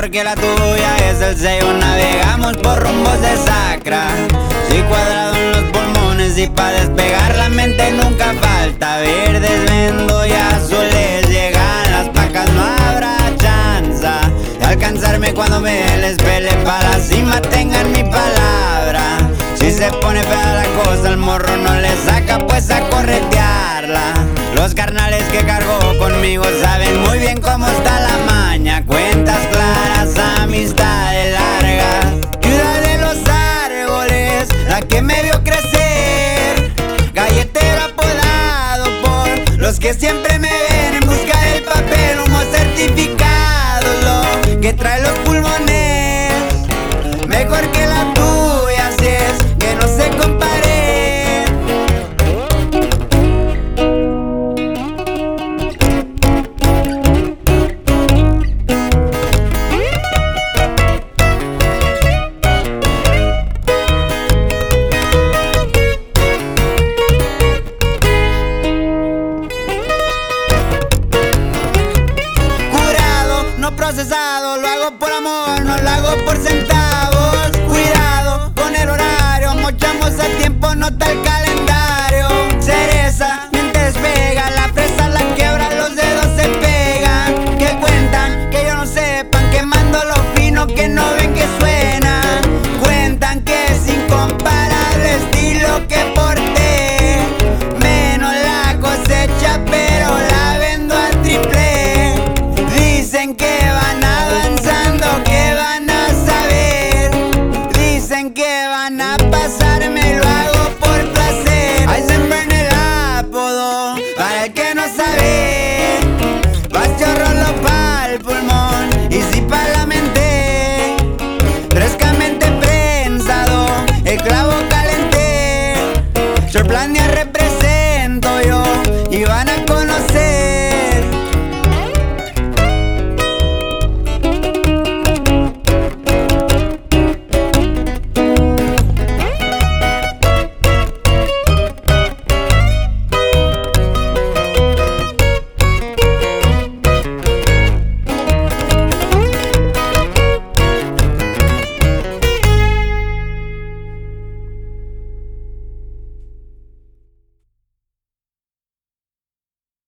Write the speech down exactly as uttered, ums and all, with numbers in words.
porque la tuya es el sello. Navegamos por rumbos de Sacra, sí, cuadrado en los pulmones, y pa' despegar la mente nunca falta verdes, vendo y azules. Llegan las placas, no habrá chance de alcanzarme cuando me les pele. Pa' la cima tengan mi palabra, si se pone fea la cosa el morro no le saca, pues a corretearla. Los carnales que cargo conmigo saben muy bien cómo está la maña. Cuentas claras, amistades largas, ciudad de los árboles, la que me vio crecer. Galletero apodado por los que siempre me ven en busca del papel. Humo certificado, lo que trae los pulmones, mejor que la tuya, si es que no se compare. Procesado, lo hago por amor, no lo hago por centavos. Cuidado con el horario, mochamos a tiempo, nota el calendario.